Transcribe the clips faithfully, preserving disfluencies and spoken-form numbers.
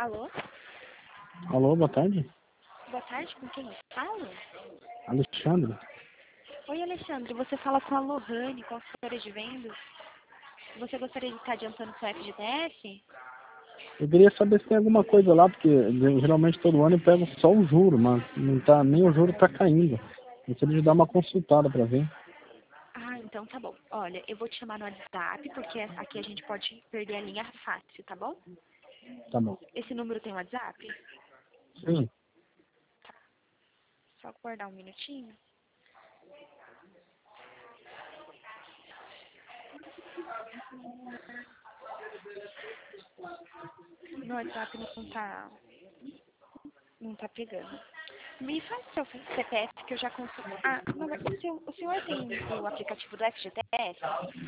Alô? Alô, boa tarde. Boa tarde, com quem eu falo? Alexandre. Oi, Alexandre, você fala com a Lohane, consultora de vendas. Você gostaria de estar adiantando seu F G T S? Eu queria saber se tem alguma coisa lá, porque geralmente todo ano eu pego só o juro, mas não tá, nem o juro tá caindo. Eu gostaria de dar uma consultada para ver. Ah, então tá bom. Olha, eu vou te chamar no WhatsApp, porque aqui a gente pode perder a linha fácil, tá bom? Tá bom. Esse número tem WhatsApp? Sim. Só guardar um minutinho. No WhatsApp não tá, não tá pegando. Me faz seu C P F que eu já consigo. Ah, não, o, seu, o senhor tem o aplicativo do F G T S?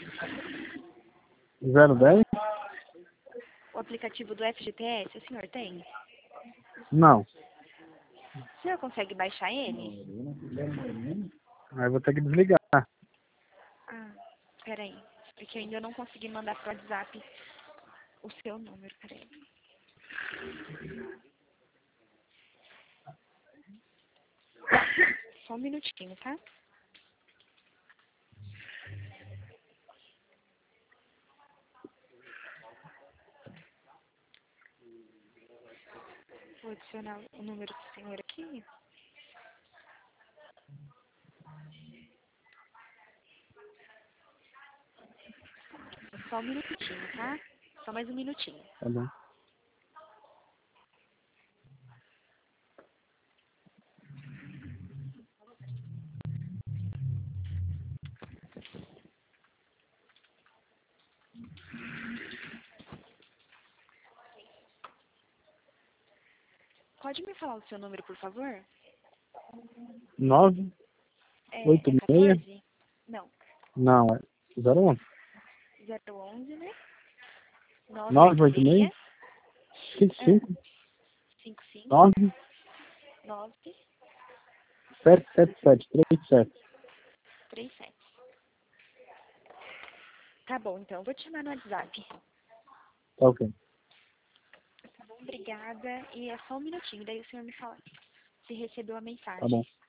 zero dez? O aplicativo do F G T S, o senhor tem? Não. O senhor consegue baixar ele? Aí eu vou ter que desligar. Ah, peraí. Porque eu ainda não consegui mandar pro WhatsApp o seu número, peraí. Só um minutinho, tá? Vou adicionar o número do senhor aqui. Só um minutinho, tá? Só mais um minutinho. Tá bom. Pode me falar o seu número, por favor? nove É, oito é seis? quatorze? Não. Não, é zero onze. zero onze, né? nove oito seis? cinco cinco cinco cinco nove nove sete sete sete três sete. três sete. Tá bom, então. Eu vou te chamar no WhatsApp. Tá ok. Tá bom, obrigada. E é só um minutinho, daí o senhor me fala se recebeu a Tá bom. mensagem.